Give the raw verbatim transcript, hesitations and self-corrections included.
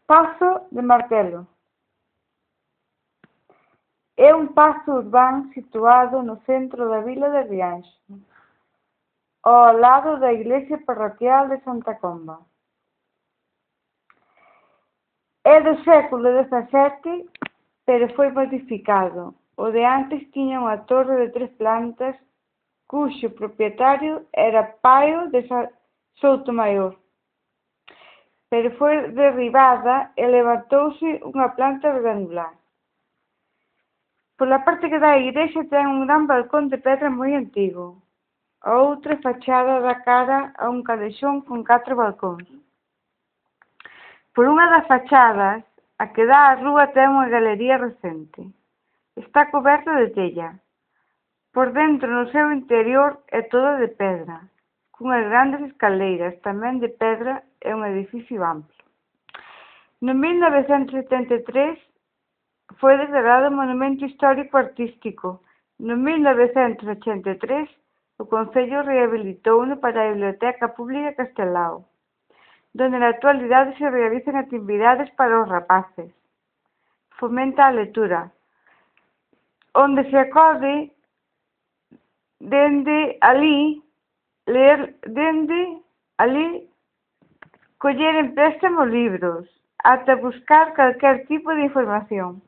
Pazo de Martelo. É un pazo urbán situado no centro da vila de Rianxo, ao lado da iglesia parroquial de Santa Comba. É do século dezasete, pero foi modificado. O de antes tiña unha torre de tres plantas, cuxo propietario era Paio de Soutomaior, pero foi derribada e levantouse unha planta rectangular. Pola parte que dá á igrexa ten un gran balcón de pedra moi antigo. A outra fachada dá cara a un calexón con catro balcóns. Por unha das fachadas, a que dá á rúa, ten unha galería recente. Está coberto de tella. Por dentro, no seu interior, é todo de pedra, cunhas grandes escaleiras, tamén de pedra, e un edificio amplo. No mil novecentos setenta e tres foi declarado Monumento Histórico Artístico. No mil novecentos ochenta e tres o Concello rehabilitouno para a Biblioteca Pública Castelao, donde na actualidade se realizan actividades para os rapaces. Fomenta a lectura, onde se acode dende alí, ler dende alí, coller en préstamo libros, ata buscar calquer tipo de información.